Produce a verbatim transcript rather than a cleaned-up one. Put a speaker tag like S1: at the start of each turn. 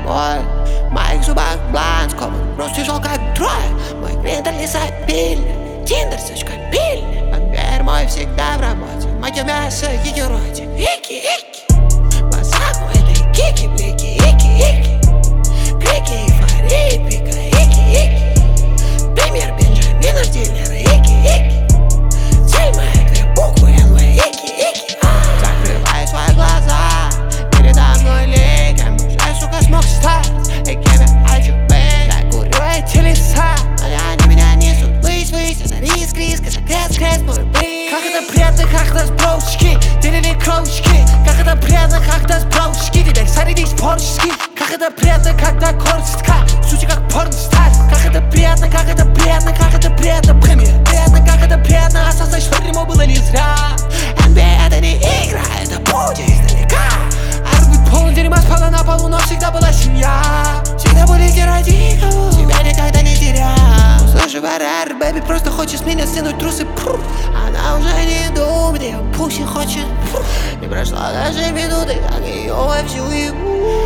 S1: боль. В моих зубах блан скован, рост тяжел как трое. Мой принтер не сопильный, тиндер, сучка, пильный. Поверь мой всегда в работе, мое мясо, ее роте. Ики-ики, глаза мой, это кики, блики, ики-ики. Крики, эйфории, пика, ики-ики. Пример Бенджамина дилера, ики-ики. Цель моя, две буквы, эл вэ, ики-ики. Закрываю свои глаза, передо мной ликом. Уже, сука, смог стать, и кем я хочу быть. Я курю эти леса, но они меня несут ввысь, ввысь. За риск, риск, за крест, крест, мой бит.
S2: Как это приятно, как нас броучки делили кровочки. Как это приятно, как нас броучки теперь садились порчески. Как это приятно, когда коротко, сути как порнстар. Как это приятно, как это приятно, как это приятно. Премия, приятно, как это приятно осознать, что дерьмо было не зря.
S1: эн би эй это не игра, это путь издалека.
S2: Арбит полон дерьма, спала на полу, но всегда была семья.
S1: Всегда будете ради кого, тебя никогда не терял. Слушай, варар, бэби просто хочет с меня стянуть трусы. Пур. Она уже не думает, ее пусть хочет. Пур. Не прошла даже минуты, как ее вовсю ебу.